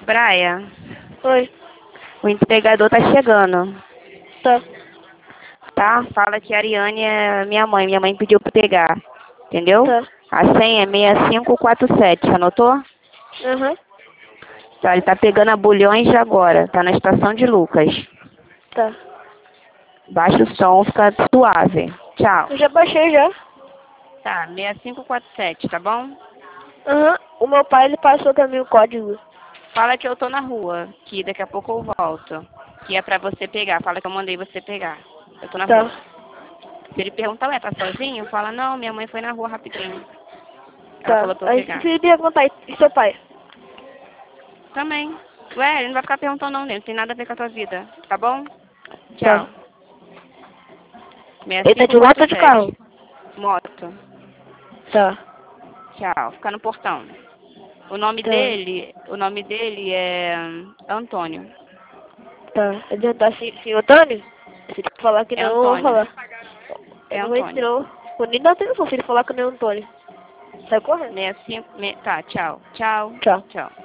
Braia, Oi. o entregador tá chegando, Tá. tá? Fala que a Ariane é minha mãe. Minha mãe pediu pra pegar, entendeu? Tá. A senha é 6547, anotou? Aham. Tá, ele tá pegando a Bulhões de agora. Tá na estação de Lucas. Tá. Baixa o som, fica suave. Tchau. Eu já baixei já. Tá, 6547, tá bom? Aham. O meu pai, ele passou pra mim o código. Fala que eu tô na rua, que daqui a pouco eu volto. Que é pra você pegar. Fala que eu mandei você pegar. Eu tô na Tá. rua. Se ele perguntar, ué, tá sozinho? Fala, não, minha mãe foi na rua rapidinho. Ela Tá. falou pra eu Aí pegar. se ele perguntar, e seu pai? Também. Ué, ele não vai ficar perguntando não, não tem nada a ver com a tua vida. Tá bom? Tá. Tchau. Ele tá de moto ou de carro? 6547. Moto. Tá. Tchau. Fica no portão. O nome Tá. dele é Antônio. Tá. Ele perguntar se Antônio? Se ele falar que É não, eu vou Antônio. falar. Eu É não vou Antônio. ensinar. Vou nem dar atenção se ele falar que não é Antônio. Sai correndo. 65. Tá, tchau. Tchau. Tchau. Tchau.